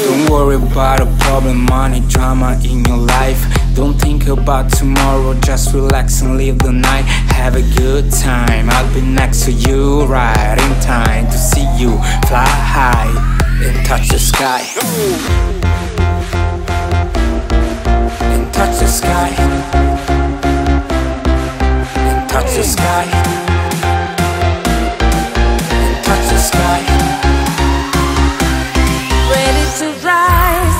Don't worry about a problem, money, drama in your life. Don't think about tomorrow, just relax and live the night. Have a good time, I'll be next to you, right in time to see you fly high and touch the sky. And touch the sky. And touch the sky. And touch the sky. Ready to rise.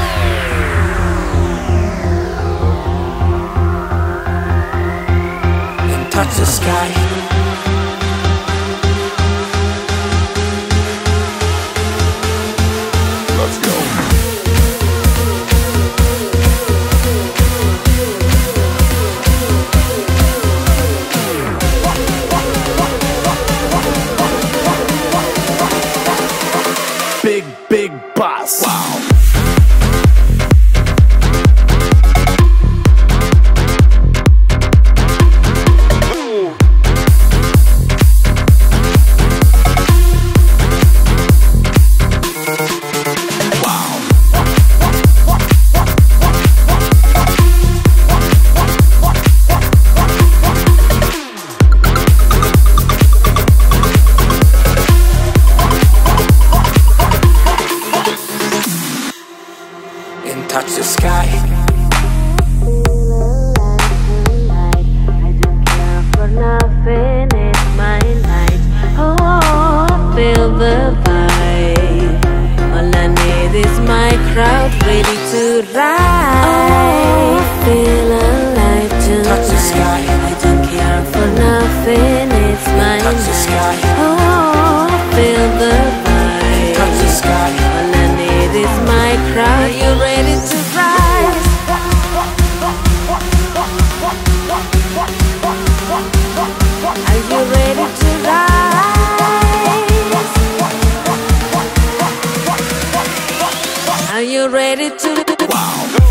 And touch the sky. Let's go. Big boss. Wow. And touch the sky. I don't care for nothing, it's my night. Oh, feel the vibe. All I need is my crowd ready to ride. Oh, feel alive tonight. Touch the sky. I don't care for nothing, it's my Touch the night. sky. Oh, feel the vibe. Touch the sky. All I need is my crowd. Are you ready to rise? Are you ready to rise? Are you ready to? Wow.